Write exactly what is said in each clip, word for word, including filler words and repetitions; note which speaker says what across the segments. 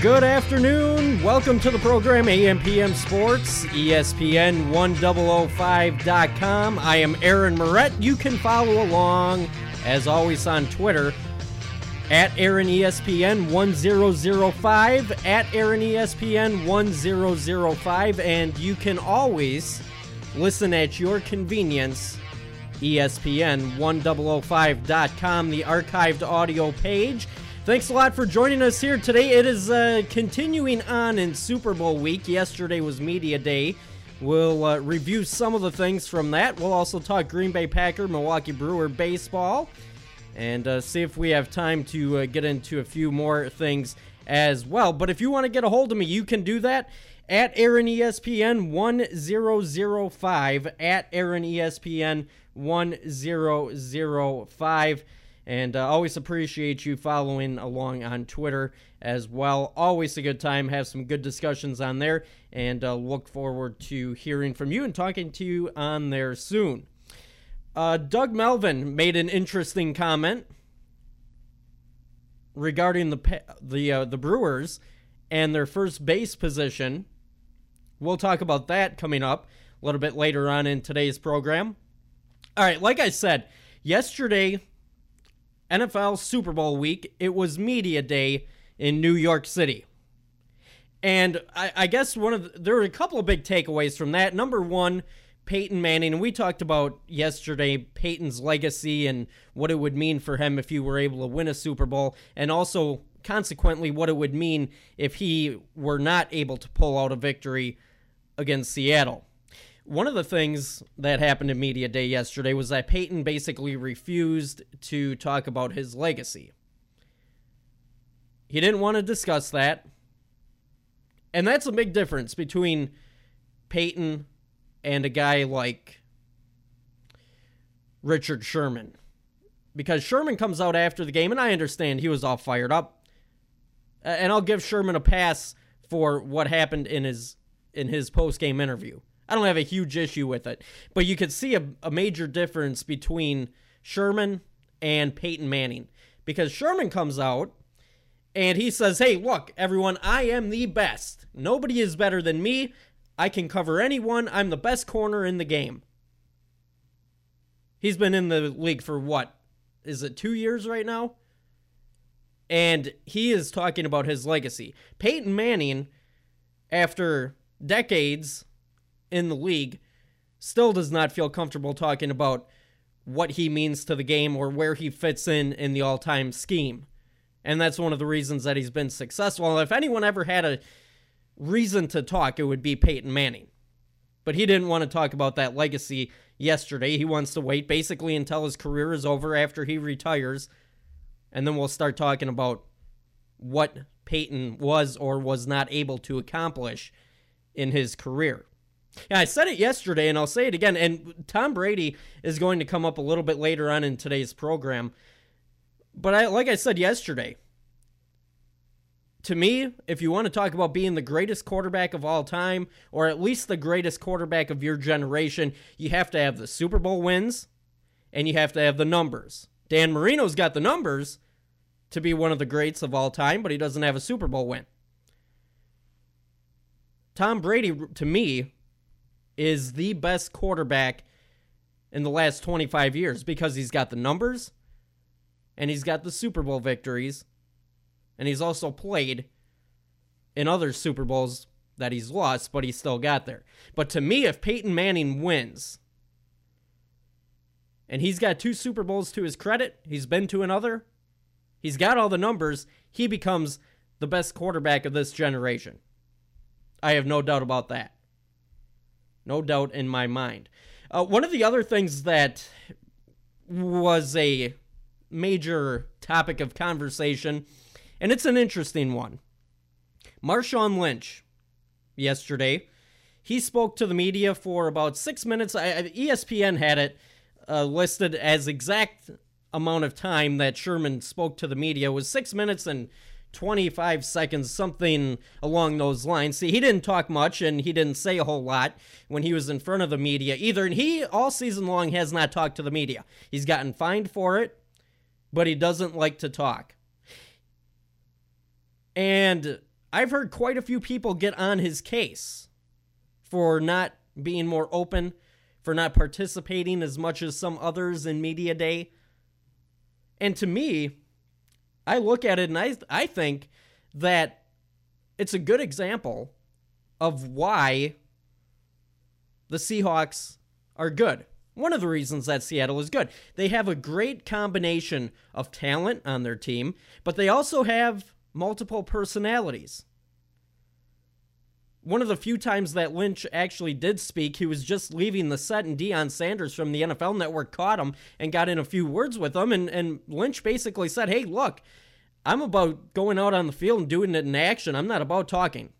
Speaker 1: Good afternoon. Welcome to the program A M P M Sports, E S P N ten oh five dot com. I am Aaron Moret. You can follow along, as always, on Twitter, at Aaron E S P N ten oh five, at Aaron E S P N ten oh five, and you can always listen at your convenience, E S P N ten oh five dot com, the archived audio page. Thanks a lot for joining us here today. It is uh, continuing on in Super Bowl week. Yesterday was Media Day. We'll uh, review some of the things from that. We'll also talk Green Bay Packer, Milwaukee Brewer baseball, and uh, see if we have time to uh, get into a few more things as well. But if you want to get a hold of me, you can do that at Aaron E S P N ten oh five, at Aaron E S P N ten oh five. And uh, always appreciate you following along on Twitter as well. Always a good time. Have some good discussions on there. And uh, look forward to hearing from you and talking to you on there soon. Uh, Doug Melvin made an interesting comment regarding the the uh, the Brewers and their first base position. We'll talk about that coming up a little bit later on in today's program. All right, like I said, yesterday, N F L Super Bowl week, it was Media Day in New York City. And I, I guess one of the, there were a couple of big takeaways from that. Number one, Peyton Manning, and we talked about yesterday Peyton's legacy and what it would mean for him if he were able to win a Super Bowl, and also consequently what it would mean if he were not able to pull out a victory against Seattle. One of the things that happened at Media Day yesterday was that Peyton basically refused to talk about his legacy. He didn't want to discuss that. And that's a big difference between Peyton and a guy like Richard Sherman. Because Sherman comes out after the game, and I understand he was all fired up. And I'll give Sherman a pass for what happened in his in his post-game interview. I don't have a huge issue with it. But you could see a, a major difference between Sherman and Peyton Manning. Because Sherman comes out and he says, hey, look, everyone, I am the best. Nobody is better than me. I can cover anyone. I'm the best corner in the game. He's been in the league for what? Is it two years right now? And he is talking about his legacy. Peyton Manning, after decades in the league, still does not feel comfortable talking about what he means to the game or where he fits in in the all-time scheme. And that's one of the reasons that he's been successful. And if anyone ever had a reason to talk, it would be Peyton Manning. But he didn't want to talk about that legacy yesterday. He wants to wait basically until his career is over after he retires, and then we'll start talking about what Peyton was or was not able to accomplish in his career. Yeah, I said it yesterday, and I'll say it again, and Tom Brady is going to come up a little bit later on in today's program. But I, like I said yesterday, to me, if you want to talk about being the greatest quarterback of all time, or at least the greatest quarterback of your generation, you have to have the Super Bowl wins, and you have to have the numbers. Dan Marino's got the numbers to be one of the greats of all time, but he doesn't have a Super Bowl win. Tom Brady, to me, is the best quarterback in the last twenty-five years because he's got the numbers and he's got the Super Bowl victories, and he's also played in other Super Bowls that he's lost, but he still got there. But to me, if Peyton Manning wins, and he's got two Super Bowls to his credit, he's been to another, he's got all the numbers, he becomes the best quarterback of this generation. I have no doubt about that. No doubt in my mind. Uh, one of the other things that was a major topic of conversation, and it's an interesting one. Marshawn Lynch, yesterday, he spoke to the media for about six minutes. I, E S P N had it uh, listed as exact amount of time that Sherman spoke to the media was six minutes and twenty-five seconds, something along those lines. See, he didn't talk much, and he didn't say a whole lot when he was in front of the media either, and he, all season long, has not talked to the media. He's gotten fined for it, but he doesn't like to talk. And I've heard quite a few people get on his case for not being more open, for not participating as much as some others in media day. And to me, I look at it and I, I think that it's a good example of why the Seahawks are good. One of the reasons that Seattle is good. They have a great combination of talent on their team, but they also have multiple personalities. One of the few times that Lynch actually did speak, he was just leaving the set, and Deion Sanders from the N F L Network caught him and got in a few words with him, and, and Lynch basically said, hey, look, I'm about going out on the field and doing it in action. I'm not about talking.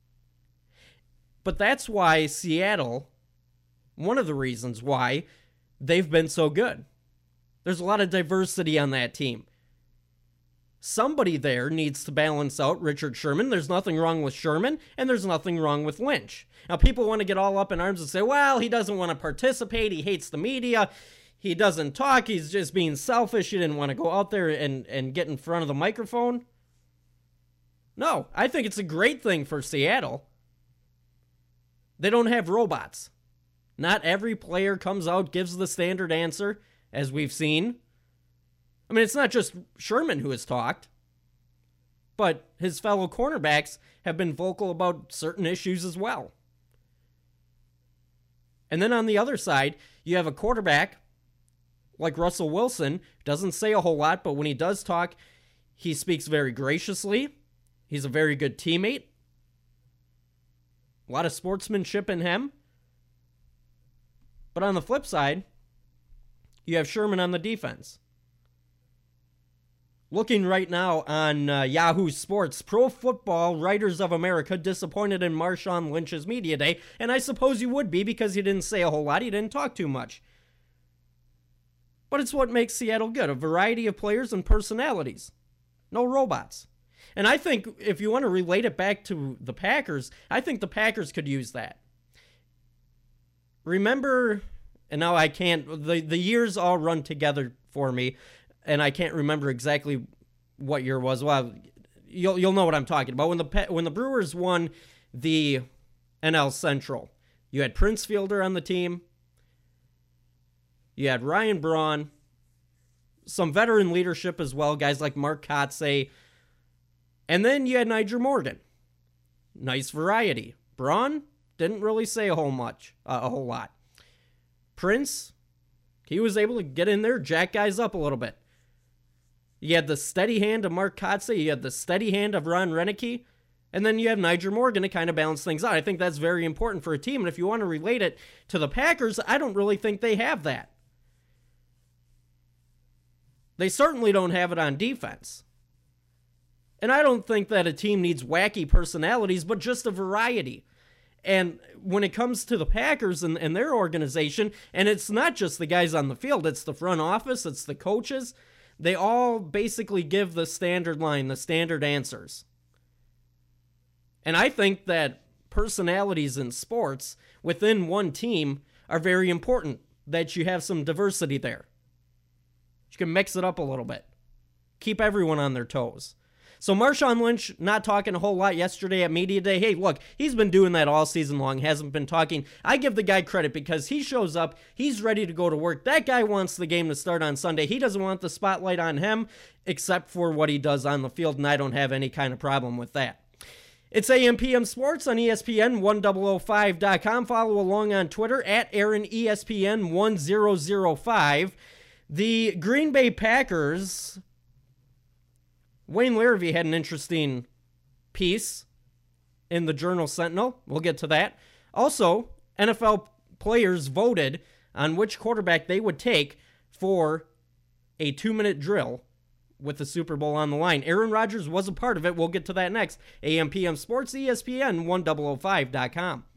Speaker 1: But that's why Seattle, one of the reasons why they've been so good. There's a lot of diversity on that team. Somebody there needs to balance out Richard Sherman. There's nothing wrong with Sherman, and there's nothing wrong with Lynch. Now, people want to get all up in arms and say, well, he doesn't want to participate. He hates the media. He doesn't talk. He's just being selfish. He didn't want to go out there and, and get in front of the microphone. No, I think it's a great thing for Seattle. They don't have robots. Not every player comes out, gives the standard answer, as we've seen. I mean, it's not just Sherman who has talked, but his fellow cornerbacks have been vocal about certain issues as well. And then on the other side, you have a quarterback like Russell Wilson, who doesn't say a whole lot, but when he does talk, he speaks very graciously. He's a very good teammate. A lot of sportsmanship in him. But on the flip side, you have Sherman on the defense. Looking right now on uh, Yahoo Sports, Pro Football Writers of America disappointed in Marshawn Lynch's media day, and I suppose you would be because he didn't say a whole lot, he didn't talk too much. But it's what makes Seattle good, a variety of players and personalities. No robots. And I think if you want to relate it back to the Packers, I think the Packers could use that. Remember, and now I can't, the, the years all run together for me, and I can't remember exactly what year it was. Well, you'll you'll know what I'm talking about. When the when the Brewers won the N L Central, you had Prince Fielder on the team. You had Ryan Braun, some veteran leadership as well, guys like Mark Kotsay, and then you had Nyjer Morgan. Nice variety. Braun didn't really say a whole much, uh, a whole lot. Prince, he was able to get in there, jack guys up a little bit. You had the steady hand of Mark Kotsay, you had the steady hand of Ron Renicky, and then you have Nyjer Morgan to kind of balance things out. I think that's very important for a team, and if you want to relate it to the Packers, I don't really think they have that. They certainly don't have it on defense. And I don't think that a team needs wacky personalities, but just a variety. And when it comes to the Packers and, and their organization, and it's not just the guys on the field, it's the front office, it's the coaches, they all basically give the standard line, the standard answers. And I think that personalities in sports within one team are very important, that you have some diversity there. You can mix it up a little bit. Keep everyone on their toes. So Marshawn Lynch not talking a whole lot yesterday at Media Day. Hey, look, he's been doing that all season long, hasn't been talking. I give the guy credit because he shows up, he's ready to go to work. That guy wants the game to start on Sunday. He doesn't want the spotlight on him except for what he does on the field, and I don't have any kind of problem with that. It's A M P M Sports on E S P N ten oh five dot com. Follow along on Twitter at Aaron E S P N ten oh five. The Green Bay Packers, Wayne Larrivee had an interesting piece in the Journal Sentinel. We'll get to that. Also, N F L players voted on which quarterback they would take for a two-minute drill with the Super Bowl on the line. Aaron Rodgers was a part of it. We'll get to that next. A M P M Sports, E S P N ten oh five dot com.